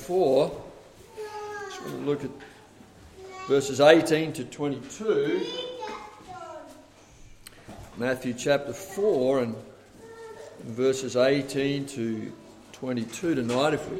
4. Just want to look at verses 18 to 22. Matthew chapter 4 and verses 18 to 22 tonight, if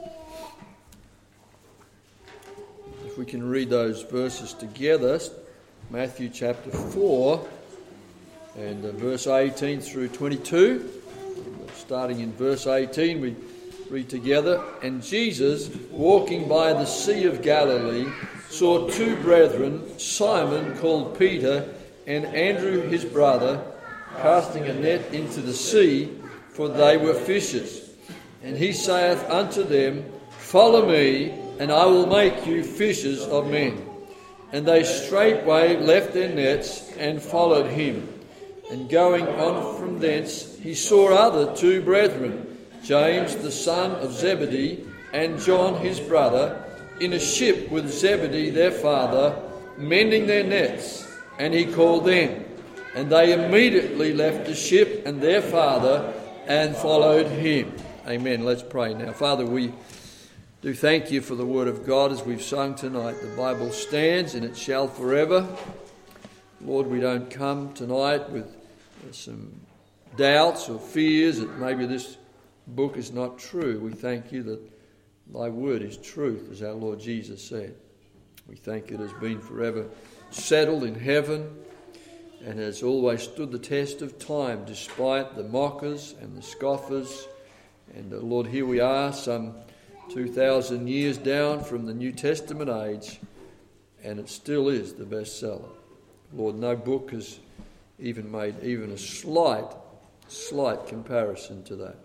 we can read those verses together. Matthew chapter 4 and verse 18 through 22. Starting in verse 18, we read together, "And Jesus, walking by the Sea of Galilee, saw two brethren, Simon called Peter, and Andrew his brother, casting a net into the sea, for they were fishers. And he saith unto them, Follow me, and I will make you fishers of men. And they straightway left their nets and followed him. And going on from thence, he saw other two brethren, James the son of Zebedee, and John his brother, in a ship with Zebedee their father, mending their nets. And he called them. And they immediately left the ship and their father, and followed him." Amen. Let's pray now. Father, we do thank you for the word of God as we've sung tonight. The Bible stands and it shall forever. Lord, we don't come tonight with some doubts or fears that maybe this book is not true. We thank you that thy word is truth, as our Lord Jesus said. We thank it has been forever settled in heaven and has always stood the test of time despite the mockers and the scoffers. And Lord, here we are some 2,000 years down from the New Testament age, and it still is the bestseller. Lord, no book has even made even a slight comparison to that.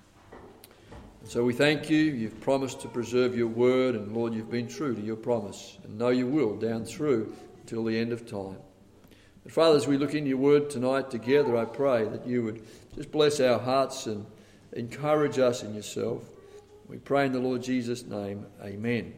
And so we thank you. You've promised to preserve your word, and Lord, you've been true to your promise, and know you will down through till the end of time. But Father, as we look into your word tonight together, I pray that you would just bless our hearts and encourage us in yourself. We pray in the Lord Jesus' name. Amen.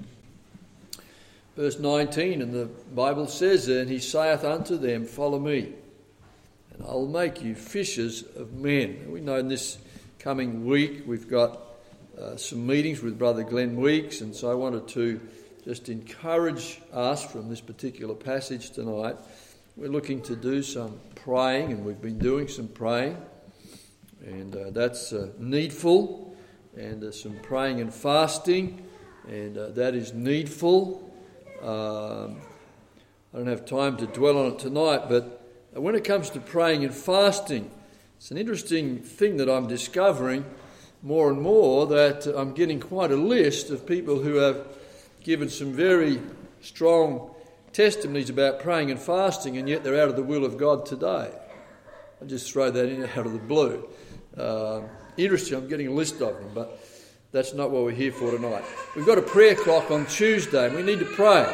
Verse 19, and the Bible says, "And he saith unto them, Follow me, and I will make you fishers of men." And we know in this coming week we've got some meetings with Brother Glenn Weeks, and so I wanted to just encourage us from this particular passage tonight. We're looking to do some praying, and we've been doing some praying, and that's needful, and some praying and fasting, and that is needful. I don't have time to dwell on it tonight, but when it comes to praying and fasting, it's an interesting thing that I'm discovering more and more, that I'm getting quite a list of people who have given some very strong testimonies about praying and fasting, and yet they're out of the will of God today. I just throw that in out of the blue. Interesting, I'm getting a list of them, but that's not what we're here for tonight. We've got a prayer clock on Tuesday, and we need to pray.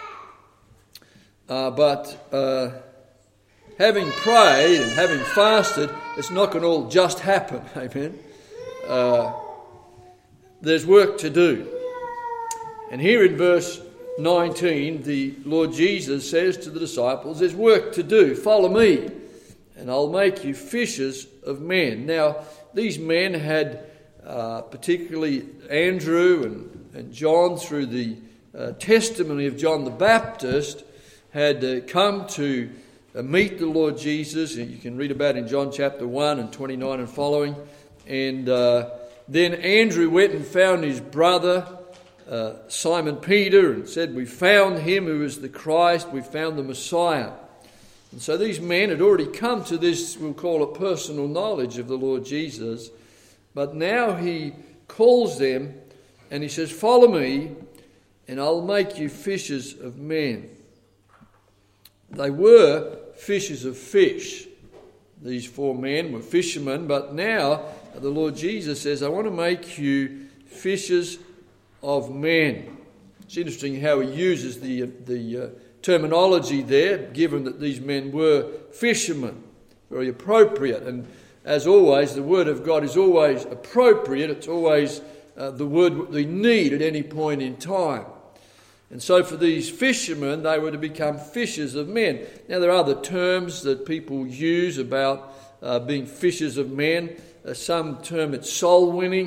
But having prayed and having fasted, it's not going to all just happen. Amen. There's work to do. And here in verse 19, the Lord Jesus says to the disciples, there's work to do. Follow me, and I'll make you fishers of men. Now, these men had, particularly Andrew and John, through the testimony of John the Baptist, had come to meet the Lord Jesus. You can read about it in John chapter 1 and 29 and following. And then Andrew went and found his brother, Simon Peter, and said, "We found him who is the Christ, we found the Messiah." And so these men had already come to this, we'll call it personal knowledge of the Lord Jesus. But now he calls them and he says, "Follow me, and I'll make you fishers of men." They were fishers of fish. These four men were fishermen, but now the Lord Jesus says, "I want to make you fishers of men." It's interesting how he uses the terminology there, given that these men were fishermen. Very appropriate. And as always, the word of God is always appropriate. It's always the word we need at any point in time. And so for these fishermen, they were to become fishers of men. Now there are other terms that people use about being fishers of men. Some term it soul winning.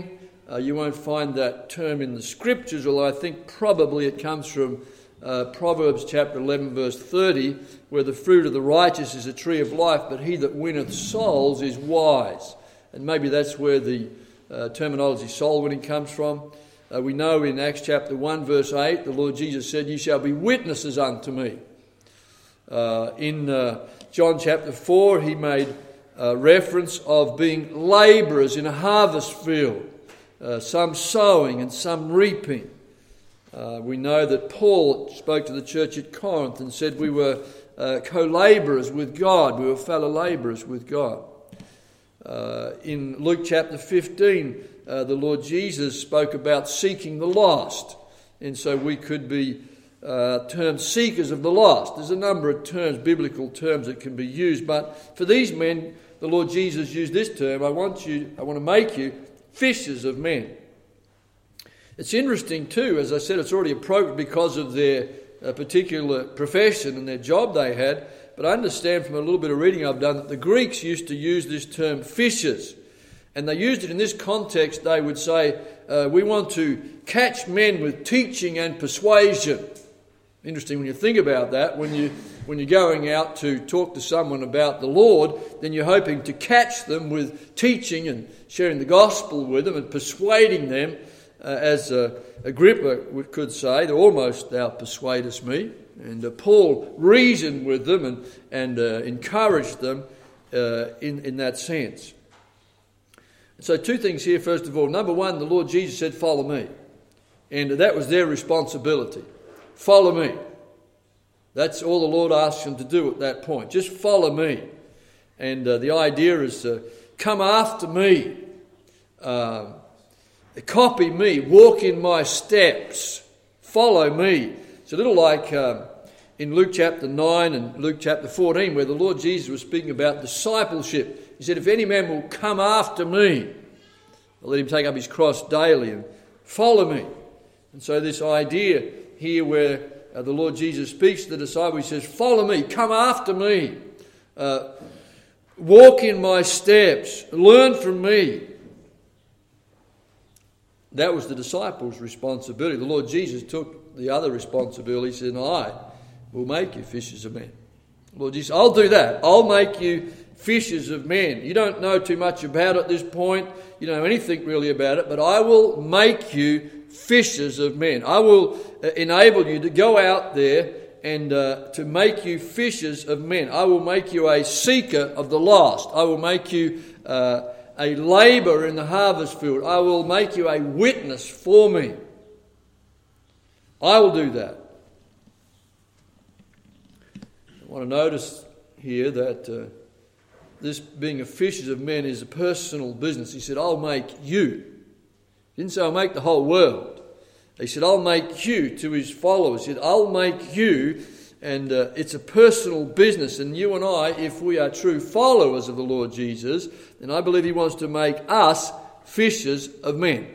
You won't find that term in the Scriptures, although I think probably it comes from Proverbs chapter 11 verse 30, where the fruit of the righteous is a tree of life, but he that winneth souls is wise. And maybe that's where the terminology soul winning comes from. We know in Acts chapter 1 verse 8, the Lord Jesus said, "Ye shall be witnesses unto me." In John chapter 4, he made reference of being labourers in a harvest field, some sowing and some reaping. We know that Paul spoke to the church at Corinth and said we were co-labourers with God, we were fellow labourers with God. In Luke chapter 15, the Lord Jesus spoke about seeking the lost, and so we could be termed seekers of the lost. There's a number of terms, biblical terms that can be used, but for these men, the Lord Jesus used this term: I want to make you fishers of men. It's interesting too, as I said, it's already appropriate because of their particular profession and their job they had, but I understand from a little bit of reading I've done that the Greeks used to use this term fishers, and they used it in this context. They would say, we want to catch men with teaching and persuasion. Interesting when you think about that. When you're going out to talk to someone about the Lord, then you're hoping to catch them with teaching and sharing the gospel with them and persuading them, as Agrippa could say, almost "Thou persuadest me." And Paul reasoned with them and encouraged them in that sense. So two things here, first of all. Number one, the Lord Jesus said, "Follow me." And that was their responsibility. Follow me. That's all the Lord asked them to do at that point. Just follow me. And the idea is come after me. Copy me. Walk in my steps. Follow me. It's a little like in Luke chapter 9 and Luke chapter 14, where the Lord Jesus was speaking about discipleship. He said, "If any man will come after me, I'll let him take up his cross daily and follow me." And so this idea here where the Lord Jesus speaks to the disciple, he says, "Follow me, come after me, walk in my steps, learn from me." That was the disciples' responsibility. The Lord Jesus took the other responsibility. He said, "And I will make you fishers of men." Lord Jesus, "I'll do that. I'll make you fishers of men. You don't know too much about it at this point. You don't know anything really about it, but I will make you fishers of men. I will enable you to go out there and to make you fishers of men. I will make you a seeker of the lost. I will make you a labourer in the harvest field. I will make you a witness for me. I will do that." I want to notice here that this being a fishers of men is a personal business. He said, "I'll make you." He didn't say, "I'll make the whole world." He said, "I'll make you," to his followers. He said, "I'll make you," and it's a personal business. And you and I, if we are true followers of the Lord Jesus, then I believe he wants to make us fishers of men.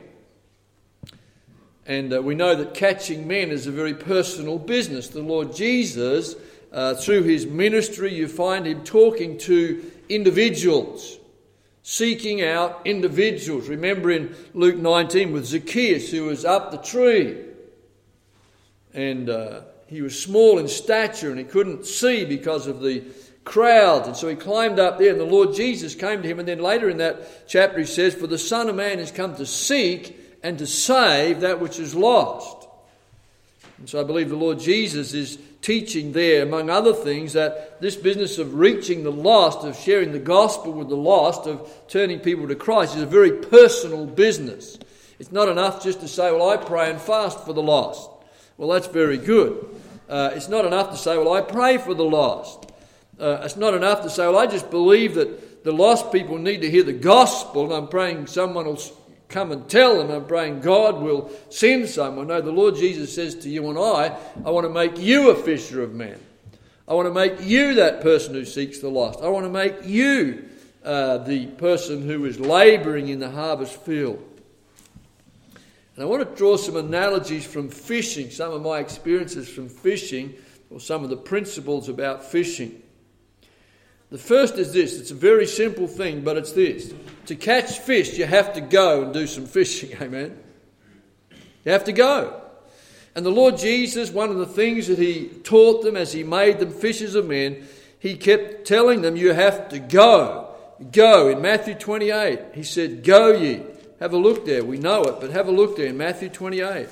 And we know that catching men is a very personal business. The Lord Jesus, through his ministry, you find him talking to individuals, seeking out individuals. Remember in Luke 19 with Zacchaeus, who was up the tree, and he was small in stature and he couldn't see because of the crowds, and so he climbed up there, and the Lord Jesus came to him. And then later in that chapter he says, "For the Son of Man has come to seek and to save that which is lost." And so I believe the Lord Jesus is teaching there, among other things, that this business of reaching the lost, of sharing the gospel with the lost, of turning people to Christ, is a very personal business. It's not enough just to say, "Well, I pray and fast for the lost." Well, that's very good. It's not enough to say, "Well, I pray for the lost." It's not enough to say, "Well, I just believe that the lost people need to hear the gospel, and I'm praying someone will come and tell them. I'm praying God will send someone." No, the Lord Jesus says to you and I want to make you a fisher of men. I want to make you that person who seeks the lost. I want to make you the person who is labouring in the harvest field. And I want to draw some analogies from fishing, some of my experiences from fishing, or some of the principles about fishing. The first is this. It's a very simple thing, but it's this. To catch fish, you have to go and do some fishing. Amen? You have to go. And the Lord Jesus, one of the things that he taught them as he made them fishers of men, he kept telling them, you have to go. Go. In Matthew 28, he said, go ye. Have a look there. We know it, but have a look there in Matthew 28.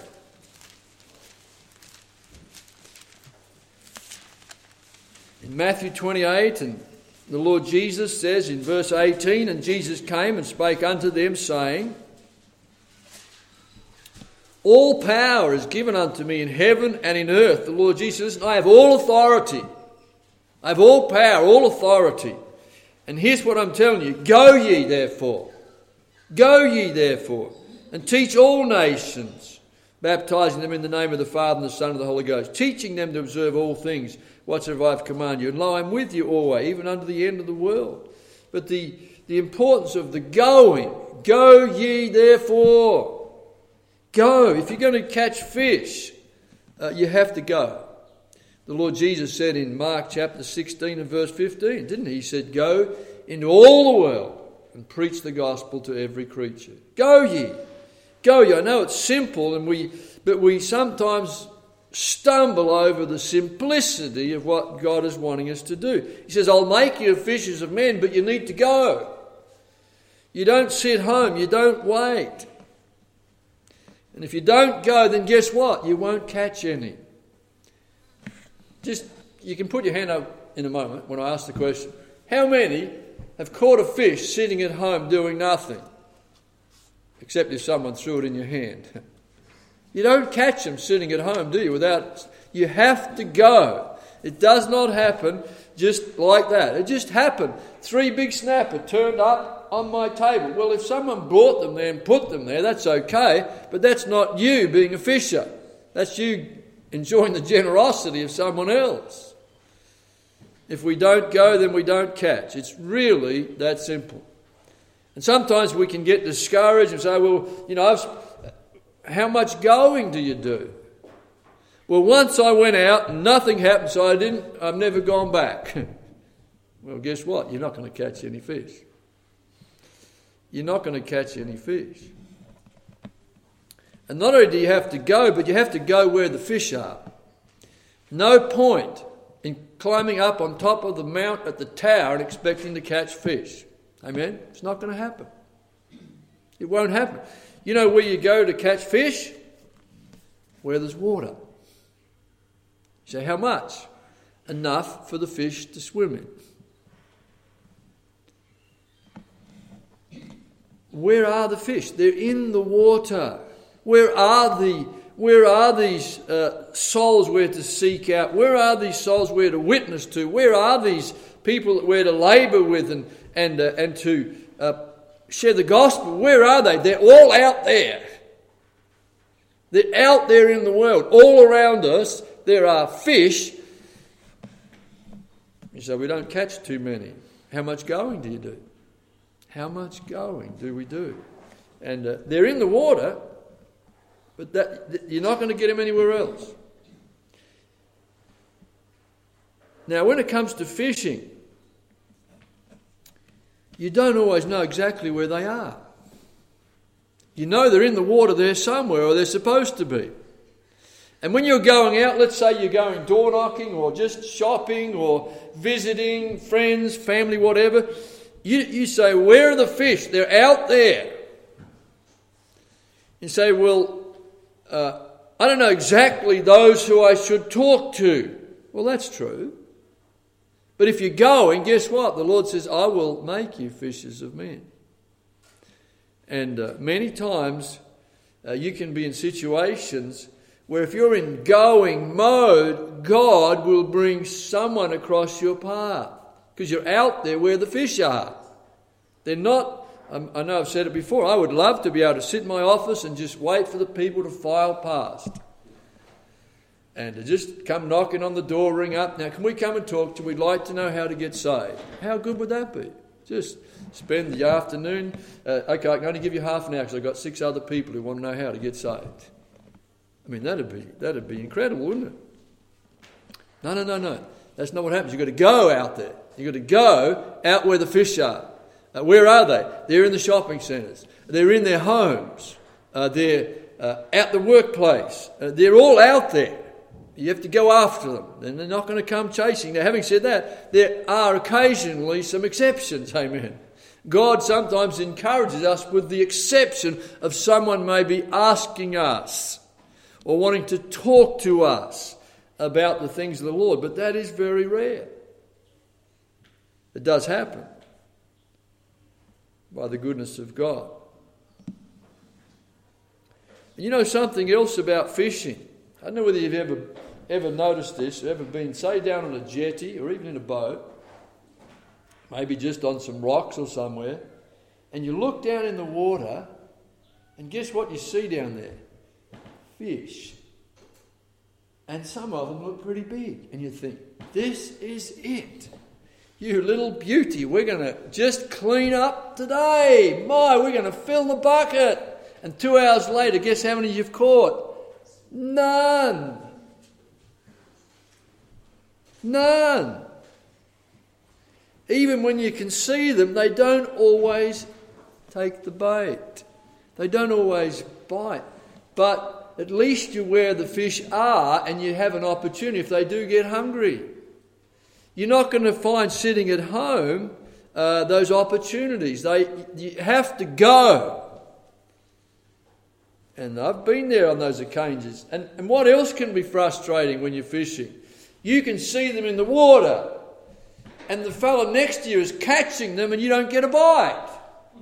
In Matthew 28, and the Lord Jesus says in verse 18, and Jesus came and spake unto them, saying, all power is given unto me in heaven and in earth. The Lord Jesus says, I have all authority. I have all power, all authority. And here's what I'm telling you. Go ye therefore. Go ye therefore and teach all nations, baptizing them in the name of the Father and the Son and the Holy Ghost, teaching them to observe all things whatsoever I have commanded you. And lo, I am with you always, even unto the end of the world. But the importance of the going. Go ye therefore. Go. If you're going to catch fish, you have to go. The Lord Jesus said in Mark chapter 16 and verse 15, didn't he? He said, go into all the world and preach the gospel to every creature. Go ye. Go ye. I know it's simple, but we sometimes stumble over the simplicity of what God is wanting us to do. He says, I'll make you fishers of men, but you need to go. You don't sit home. You don't wait. And if you don't go, then guess what? You won't catch any. You can put your hand up in a moment when I ask the question. How many have caught a fish sitting at home doing nothing? Except if someone threw it in your hand. You don't catch them sitting at home, do you? You have to go. It does not happen just like that. It just happened. 3 big snapper turned up on my table. Well, if someone brought them there and put them there, that's okay, but that's not you being a fisher. That's you enjoying the generosity of someone else. If we don't go, then we don't catch. It's really that simple. And sometimes we can get discouraged and say, well, how much going do you do? Well, once I went out and nothing happened, so I've never gone back. Well, guess what? You're not going to catch any fish. You're not going to catch any fish. And not only do you have to go, but you have to go where the fish are. No point in climbing up on top of the mount at the tower and expecting to catch fish. Amen? It's not going to happen. It won't happen. You know where you go to catch fish? Where there's water. You say, how much? Enough for the fish to swim in. Where are the fish? They're in the water. Where are these souls we're to seek out? Where are these souls we're to witness to? Where are these people that we're to labour with and to share the gospel? Where are they? They're all out there. They're out there in the world. All around us there are fish. You say, we don't catch too many. How much going do you do? How much going do we do? And they're in the water, but you're not going to get them anywhere else. Now, when it comes to fishing, you don't always know exactly where they are. You know they're in the water there somewhere, or they're supposed to be. And when you're going out, let's say you're going door knocking or just shopping or visiting friends, family, whatever, you say, where are the fish? They're out there. You say, well, I don't know exactly those who I should talk to. Well, that's true. But if you're going, guess what? The Lord says, I will make you fishers of men. And many times you can be in situations where if you're in going mode, God will bring someone across your path. Because you're out there where the fish are. They're not, I know I've said it before, I would love to be able to sit in my office and just wait for the people to file past. And to just come knocking on the door, ring up. Now, can we come and talk to you? We'd like to know how to get saved. How good would that be? Just spend the afternoon. Okay, I can only give you half an hour because I've got 6 other people who want to know how to get saved. I mean, that'd be incredible, wouldn't it? No. That's not what happens. You've got to go out there. You've got to go out where the fish are. Where are they? They're in the shopping centres. They're in their homes. They're at the workplace. They're all out there. You have to go after them. And they're not going to come chasing. Now, having said that, there are occasionally some exceptions. Amen. God sometimes encourages us with the exception of someone maybe asking us or wanting to talk to us about the things of the Lord. But that is very rare. It does happen by the goodness of God. And you know something else about fishing? I don't know whether you've ever noticed this, or ever been, say, down on a jetty or even in a boat, maybe just on some rocks or somewhere, and you look down in the water, and guess what you see down there? Fish. And some of them look pretty big. And you think, this is it. You little beauty, we're going to just clean up today. We're going to fill the bucket. And 2 hours later, guess how many you've caught? None. Even when you can see them, they don't always take the bait. They don't always bite. But at least you're where the fish are and you have an opportunity if they do get hungry. You're not going to find sitting at home those opportunities. You have to go. And I've been there on those occasions. And what else can be frustrating when you're fishing? You can see them in the water, and the fellow next to you is catching them and you don't get a bite.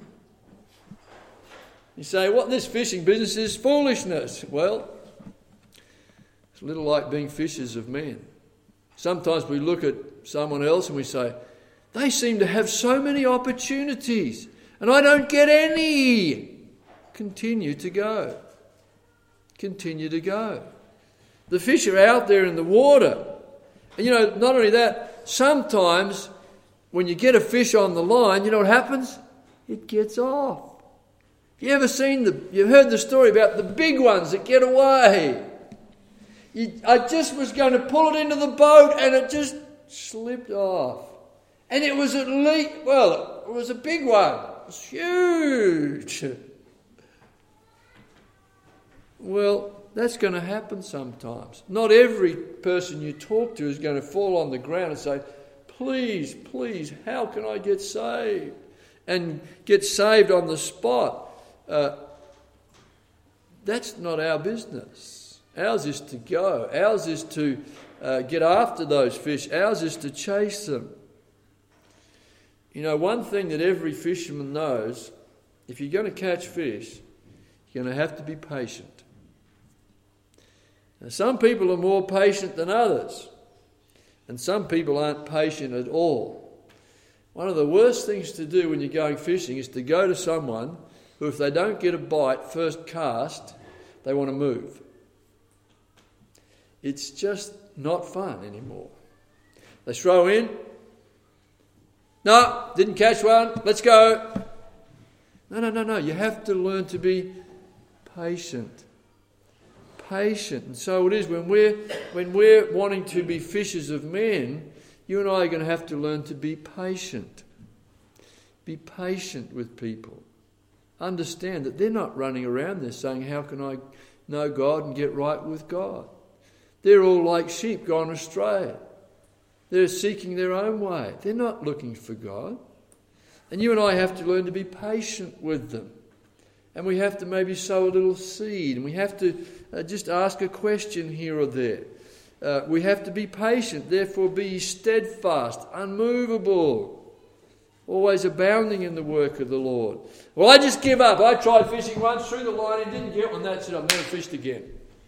You say, what this fishing business is foolishness. Well, it's a little like being fishers of men. Sometimes we look at someone else and we say, they seem to have so many opportunities and I don't get any. Continue to go. Continue to go. The fish are out there in the water. And you know, not only that, sometimes when you get a fish on the line, you know what happens? It gets off. You ever you've heard the story about the big ones that get away? I just was going to pull it into the boat and it just slipped off. And it was it was a big one. It was huge. Well, that's going to happen sometimes. Not every person you talk to is going to fall on the ground and say, please, how can I get saved? And get saved on the spot. That's not our business. Ours is to go. Ours is to get after those fish. Ours is to chase them. You know, one thing that every fisherman knows, if you're going to catch fish, you're going to have to be patient. Now, some people are more patient than others, and some people aren't patient at all. One of the worst things to do when you're going fishing is to go to someone who, if they don't get a bite first cast, they want to move. It's just not fun anymore. They throw in. No, didn't catch one. Let's go. No. You have to learn to be patient. And so it is when we're wanting to be fishers of men, you and I are going to have to learn to be patient. Be patient with people. Understand that they're not running around there saying, how can I know God and get right with God? They're all like sheep gone astray. They're seeking their own way. They're not looking for God. And you and I have to learn to be patient with them. And we have to maybe sow a little seed. And we have to just ask a question here or there. We have to be patient. Therefore be steadfast, unmovable, always abounding in the work of the Lord. Well, I just give up. I tried fishing once, threw the line and didn't get one. That's it. I've never fished again.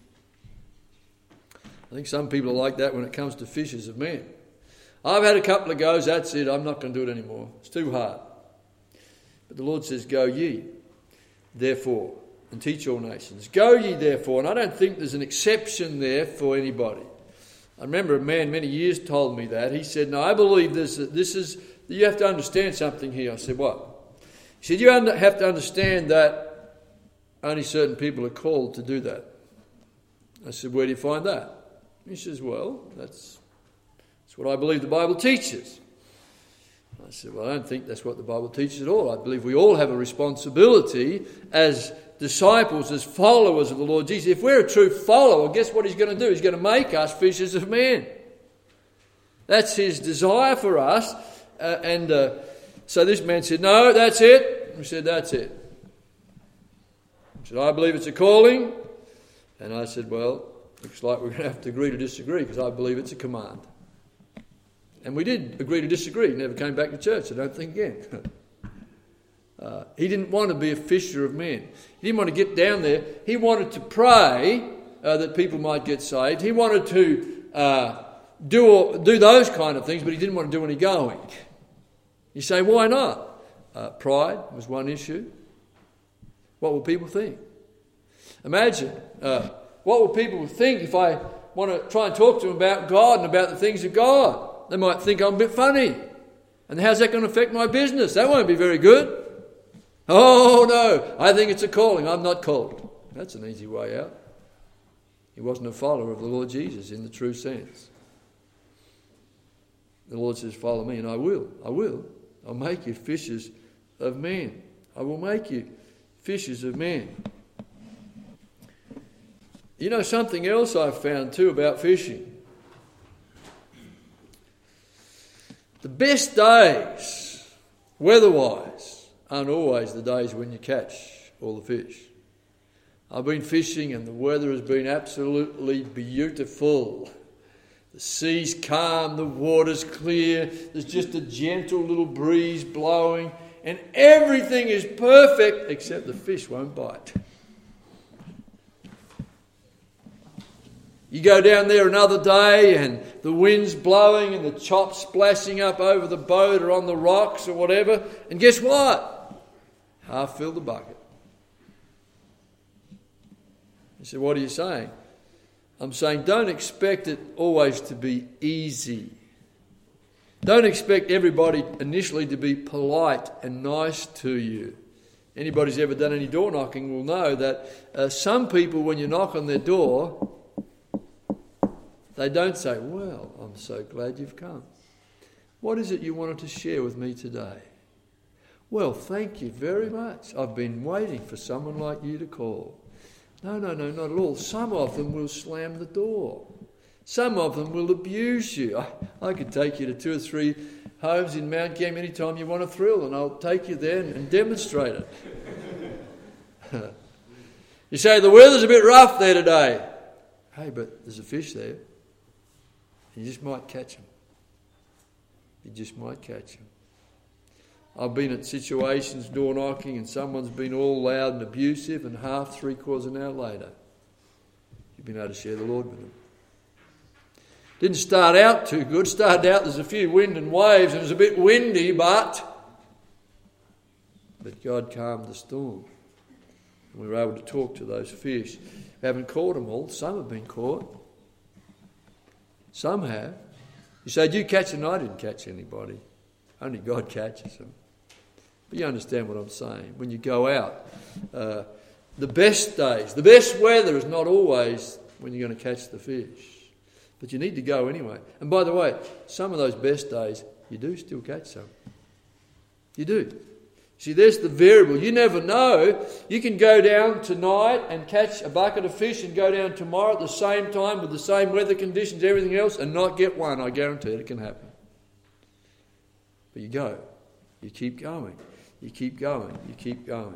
I think some people are like that when it comes to fishers of men. I've had a couple of goes. That's it. I'm not going to do it anymore. It's too hard. But the Lord says, go ye, therefore, and teach all nations. Go ye, therefore. And I don't think there's an exception there for anybody. I remember a man many years told me that. He said, no, I believe you have to understand something here. I said, what? He said, you have to understand that only certain people are called to do that. I said, where do you find that? He says, well, that's what I believe the Bible teaches. I said, well, I don't think that's what the Bible teaches at all. I believe we all have a responsibility as disciples, as followers of the Lord Jesus. If we're a true follower, guess what he's going to do? He's going to make us fishers of men. That's his desire for us. So this man said, no, that's it. We said, that's it. He said, I believe it's a calling. And I said, well, looks like we're going to have to agree to disagree because I believe it's a command. And we did agree to disagree. He never came back to church, I don't think again. He didn't want to be a fisher of men. He didn't want to get down there. He wanted to pray that people might get saved. He wanted to do those kind of things, but he didn't want to do any going. You say, why not? Pride was one issue. What will people think? Imagine, what will people think if I want to try and talk to them about God and about the things of God? They might think I'm a bit funny. And how's that going to affect my business? That won't be very good. Oh no, I think it's a calling. I'm not called. That's an easy way out. He wasn't a follower of the Lord Jesus in the true sense. The Lord says, follow me, and I will. I'll make you fishers of men. I will make you fishers of men. You know something else I've found too about fishing? The best days, weather-wise, aren't always the days when you catch all the fish. I've been fishing and the weather has been absolutely beautiful. The sea's calm, the water's clear, there's just a gentle little breeze blowing, and everything is perfect except the fish won't bite. You go down there another day and the wind's blowing and the chop's splashing up over the boat or on the rocks or whatever, and guess what? Half fill the bucket. You say, what are you saying? I'm saying don't expect it always to be easy. Don't expect everybody initially to be polite and nice to you. Anybody who's ever done any door knocking will know that some people, when you knock on their door, they don't say, well, I'm so glad you've come. What is it you wanted to share with me today? Well, thank you very much. I've been waiting for someone like you to call. No, not at all. Some of them will slam the door. Some of them will abuse you. I could take you to 2 or 3 homes in Mount Gem anytime you want a thrill, and I'll take you there and demonstrate it. You say, the weather's a bit rough there today. Hey, but there's a fish there. You just might catch him. You just might catch him. I've been at situations door knocking and someone's been all loud and abusive, and half, 3/4 an hour later, you've been able to share the Lord with them. Didn't start out too good. Started out, there's a few wind and waves and it was a bit windy, but God calmed the storm. And we were able to talk to those fish. We haven't caught them all. Some have been caught. Some have. You say, do you catch them? No, I didn't catch anybody. Only God catches them. But you understand what I'm saying. When you go out, the best days, the best weather is not always when you're going to catch the fish. But you need to go anyway. And by the way, some of those best days, you do still catch some. You do. See, there's the variable. You never know. You can go down tonight and catch a bucket of fish and go down tomorrow at the same time with the same weather conditions, everything else, and not get one. I guarantee it can happen. But you go. You keep going. You keep going. You keep going.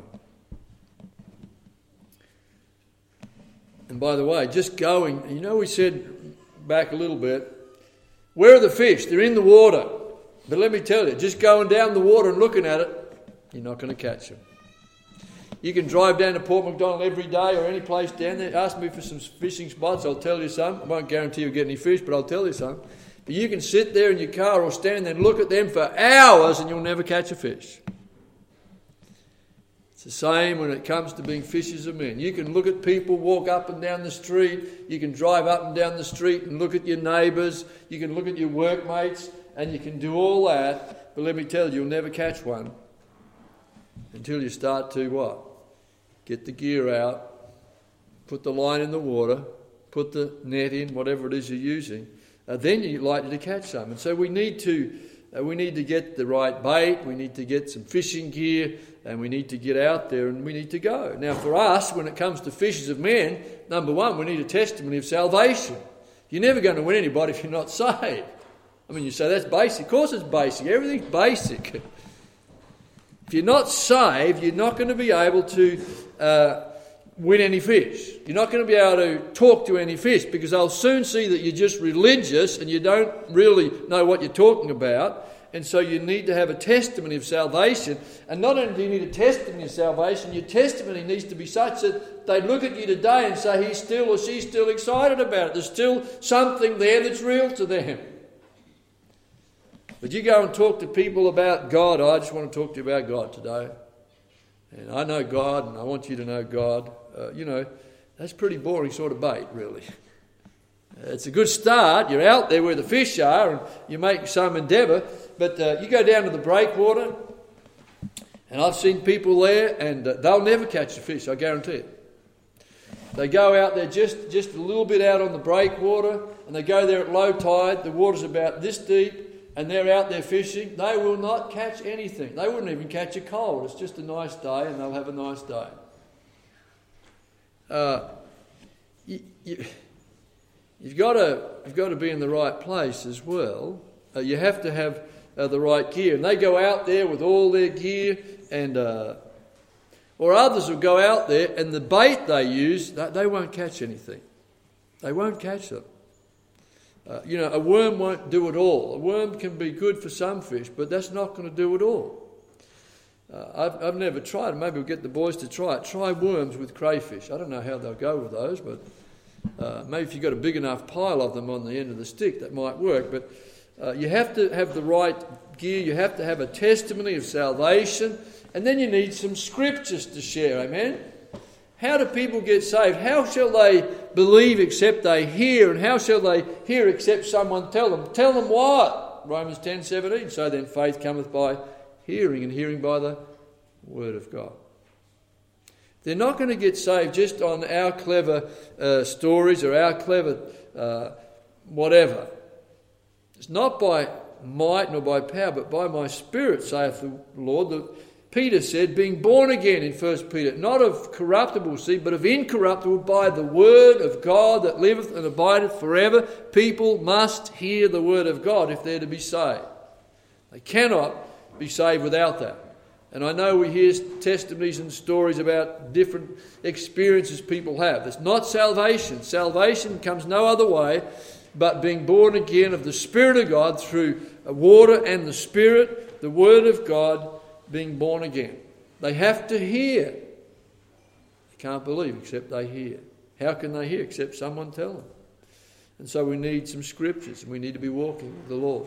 And by the way, just going, you know, we said back a little bit, where are the fish? They're in the water. But let me tell you, just going down the water and looking at it, you're not going to catch them. You can drive down to Port MacDonald every day or any place down there. Ask me for some fishing spots, I'll tell you some. I won't guarantee you'll get any fish, but I'll tell you some. But you can sit there in your car or stand there and look at them for hours and you'll never catch a fish. It's the same when it comes to being fishers of men. You can look at people walk up and down the street. You can drive up and down the street and look at your neighbours. You can look at your workmates and you can do all that. But let me tell you, you'll never catch one until you start to what? Get the gear out, put the line in the water, put the net in, whatever it is you're using. Then you're likely to catch some. And so we need to we need to get the right bait, we need to get some fishing gear, and we need to get out there and we need to go. Now for us, when it comes to fishers of men, number one, we need a testimony of salvation. You're never going to win anybody if you're not saved. I mean, you say that's basic. Of course it's basic. Everything's basic. If you're not saved, you're not going to be able to win any fish. You're not going to be able to talk to any fish, because they'll soon see that you're just religious and you don't really know what you're talking about. And so you need to have a testimony of salvation. And not only do you need a testimony of salvation, your testimony needs to be such that they look at you today and say, he's still or she's still excited about it. There's still something there that's real to them. But you go and talk to people about God. I just want to talk to you about God today. And I know God and I want you to know God. That's pretty boring sort of bait, really. It's a good start. You're out there where the fish are and you make some endeavour. But you go down to the breakwater, and I've seen people there, and they'll never catch a fish, I guarantee it. They go out there just a little bit out on the breakwater, and they go there at low tide. The water's about this deep, and they're out there fishing. They will not catch anything. They wouldn't even catch a cold. It's just a nice day, and they'll have a nice day. You've got to be in the right place as well. You have to have the right gear. And they go out there with all their gear, and or others will go out there and the bait they use, they won't catch anything. They won't catch them. A worm won't do it all. A worm can be good for some fish, but that's not going to do it all. I've never tried it. Maybe we'll get the boys to try it. Try worms with crayfish. I don't know how they'll go with those, but maybe if you've got a big enough pile of them on the end of the stick, that might work. But you have to have the right gear. You have to have a testimony of salvation. And then you need some scriptures to share. Amen? How do people get saved? How shall they believe except they hear? And how shall they hear except someone tell them? Tell them what? Romans 10:17. So then faith cometh by hearing, and hearing by the word of God. They're not going to get saved just on our clever stories or our clever whatever. It's not by might nor by power, but by my Spirit, saith the Lord. That Peter said, being born again in 1 Peter, not of corruptible seed, but of incorruptible, by the word of God that liveth and abideth forever. People must hear the word of God if they're to be saved. They cannot be saved without that. And I know we hear testimonies and stories about different experiences people have. It's not salvation. Salvation comes no other way but being born again of the Spirit of God through water and the Spirit, the Word of God, being born again. They have to hear. They can't believe except they hear. How can they hear except someone tell them? And so we need some scriptures, and we need to be walking with the Lord.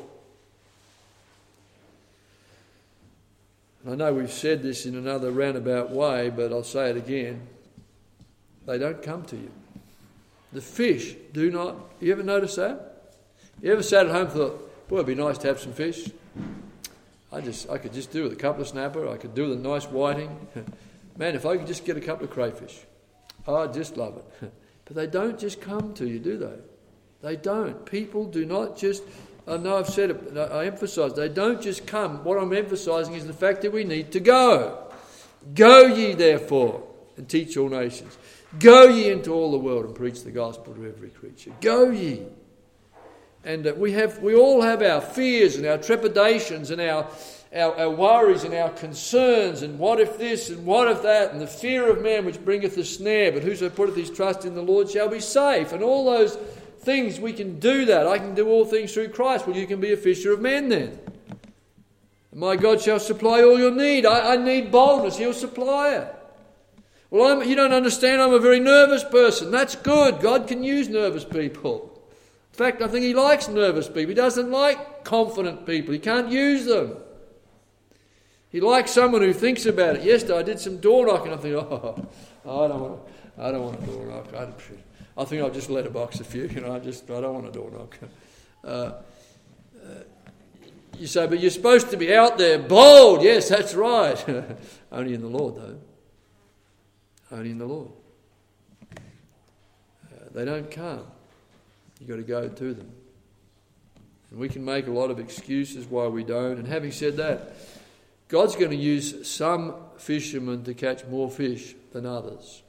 I know we've said this in another roundabout way, but I'll say it again. They don't come to you. The fish do not. You ever notice that? You ever sat at home and thought, boy, it'd be nice to have some fish? I could just do with a couple of snapper. I could do with a nice whiting. Man, if I could just get a couple of crayfish, I'd just love it. But they don't just come to you, do they? They don't. People do not just... I know I've said it, but I emphasise, they don't just come. What I'm emphasising is the fact that we need to go. Go ye therefore and teach all nations. Go ye into all the world and preach the gospel to every creature. Go ye. And we all have our fears and our trepidations and our worries and our concerns, and what if this and what if that, and the fear of man which bringeth a snare, but whoso putteth his trust in the Lord shall be safe. And all those things, we can do that. I can do all things through Christ. Well, you can be a fisher of men then. My God shall supply all your need. I need boldness. He'll supply it. Well, you don't understand. I'm a very nervous person. That's good. God can use nervous people. In fact, I think he likes nervous people. He doesn't like confident people. He can't use them. He likes someone who thinks about it. Yesterday I did some door knocking. I think, I don't want a door knock. I think I'll just letterbox a few. I don't want a door knock. You say, but you're supposed to be out there bold. Yes, that's right. Only in the Lord, though. Only in the Lord. They don't come. You've got to go to them. And we can make a lot of excuses why we don't. And having said that, God's going to use some fishermen to catch more fish than others.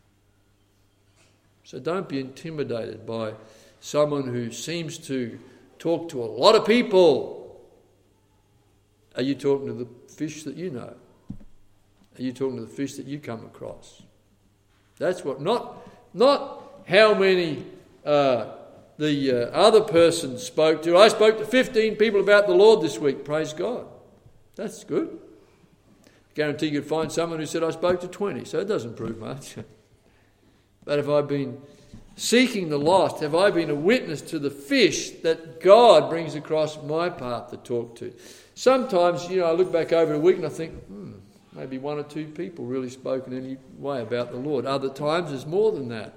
So don't be intimidated by someone who seems to talk to a lot of people. Are you talking to the fish that you know? Are you talking to the fish that you come across? That's what, not how many the other person spoke to. I spoke to 15 people about the Lord this week. Praise God. That's good. I guarantee you'd find someone who said I spoke to 20, so it doesn't prove much. But have I been seeking the lost? Have I been a witness to the fish that God brings across my path to talk to? Sometimes, I look back over a week and I think, maybe one or two people really spoke in any way about the Lord. Other times there's more than that.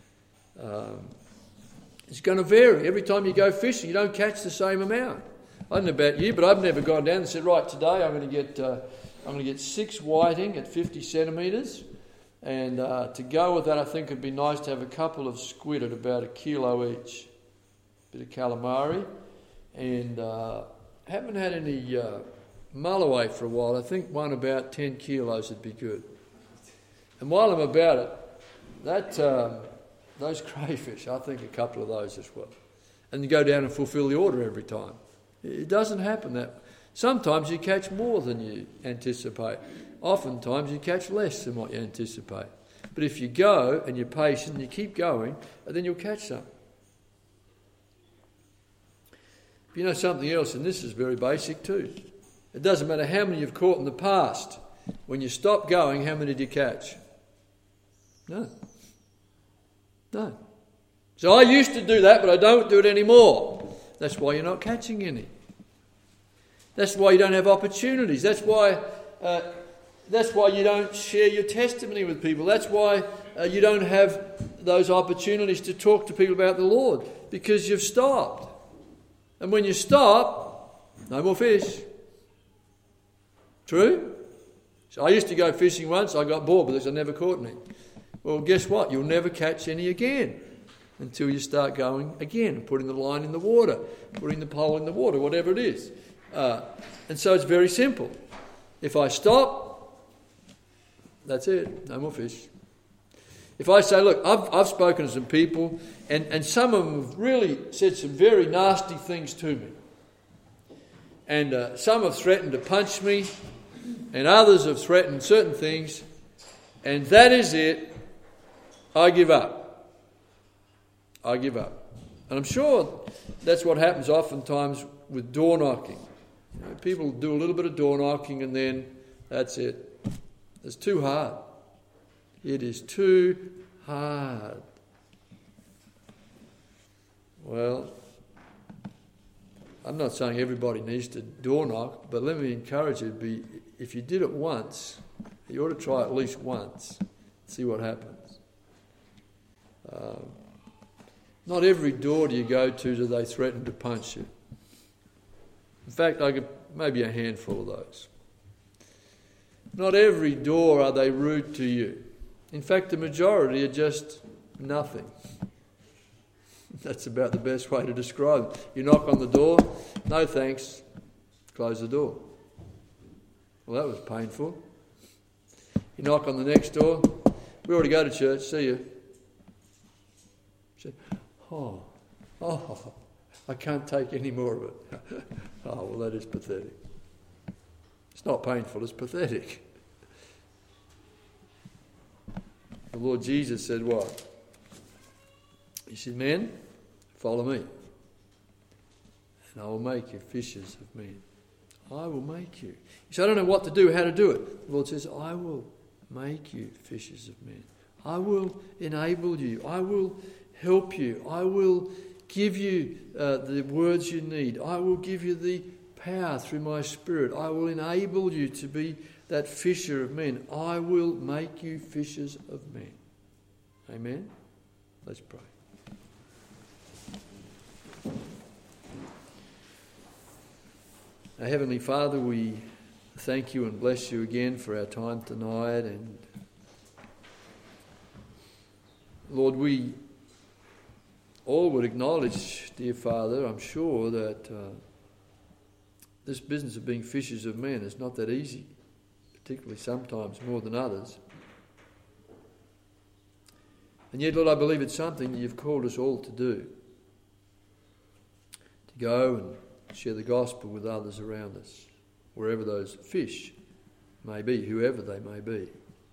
It's going to vary. Every time you go fishing, you don't catch the same amount. I don't know about you, but I've never gone down and said, right, today I'm going to get 6 whiting at 50 centimetres. And to go with that, I think it'd be nice to have a couple of squid at about 1 kilo each. A bit of calamari. And haven't had any mulloway for a while. I think one about 10 kilos would be good. And while I'm about it, those crayfish, I think a couple of those as well. And you go down and fulfil the order every time. It doesn't happen that. Sometimes you catch more than you anticipate. Oftentimes you catch less than what you anticipate. But if you go and you're patient and you keep going, then you'll catch some. But you know something else, and this is very basic too. It doesn't matter how many you've caught in the past. When you stop going, how many did you catch? No. So I used to do that, but I don't do it anymore. That's why you're not catching any. That's why you don't have opportunities. That's why you don't share your testimony with people. That's why you don't have those opportunities to talk to people about the Lord, because you've stopped. And when you stop, no more fish. True? So I used to go fishing once. I got bored because I never caught any. Well, guess what? You'll never catch any again until you start going again, putting the line in the water, putting the pole in the water, whatever it is. And so it's very simple. If I stop, that's it. No more fish. If I say, look, I've spoken to some people and some of them have really said some very nasty things to me. And some have threatened to punch me and others have threatened certain things. And that is it. I give up. And I'm sure that's what happens oftentimes with door knocking. People do a little bit of door knocking and then that's it. It's too hard. It is too hard. Well, I'm not saying everybody needs to door knock, but let me encourage you, if you did it once, you ought to try at least once, see what happens. Not every door do you go to do they threaten to punch you. In fact, maybe a handful of those. Not every door are they rude to you. In fact, the majority are just nothing. That's about the best way to describe it. You knock on the door, no thanks, close the door. Well, that was painful. You knock on the next door, we already go to church, see you. Oh, I can't take any more of it. Oh, well, that is pathetic. It's not painful, it's pathetic. The Lord Jesus said what? He said, men, follow me, and I will make you fishers of men. I will make you. You say, I don't know what to do, how to do it. The Lord says, I will make you fishers of men. I will enable you. I will help you. I will give you the words you need. I will give you the power through my Spirit. I will enable you to be that fisher of men. I will make you fishers of men. Amen? Let's pray. Our Heavenly Father, we thank you and bless you again for our time tonight. And Lord, we all would acknowledge, dear Father, I'm sure, that this business of being fishers of men is not that easy, particularly sometimes more than others. And yet, Lord, I believe it's something that you've called us all to do. To go and share the gospel with others around us, wherever those fish may be, whoever they may be.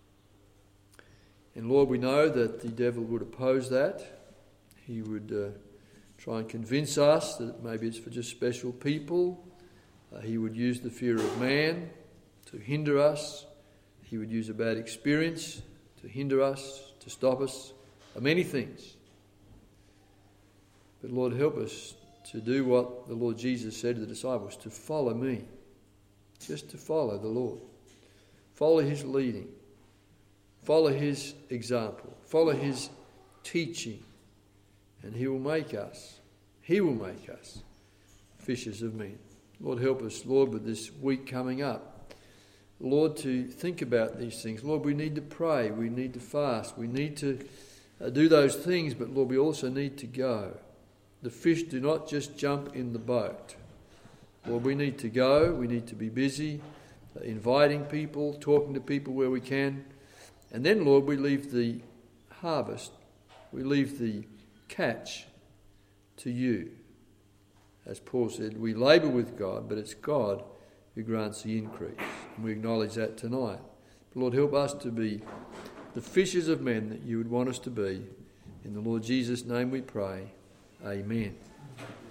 And Lord, we know that the devil would oppose that. He would try and convince us that maybe it's for just special people. He would use the fear of man to hinder us. He would use a bad experience to hinder us, to stop us of many things. But Lord, help us to do what the Lord Jesus said to the disciples, to follow me. Just to follow the Lord. Follow his leading. Follow his example. Follow his teaching. And he will make us fishers of men. Lord, help us, Lord, with this week coming up. Lord, to think about these things. Lord, we need to pray. We need to fast. We need to do those things. But Lord, we also need to go. The fish do not just jump in the boat. Lord, we need to go. We need to be busy, inviting people, talking to people where we can. And then, Lord, we leave the harvest. We leave the catch to you. As Paul said, we labour with God, but it's God who grants the increase. And we acknowledge that tonight. But Lord, help us to be the fishers of men that you would want us to be. In the Lord Jesus' name we pray. Amen.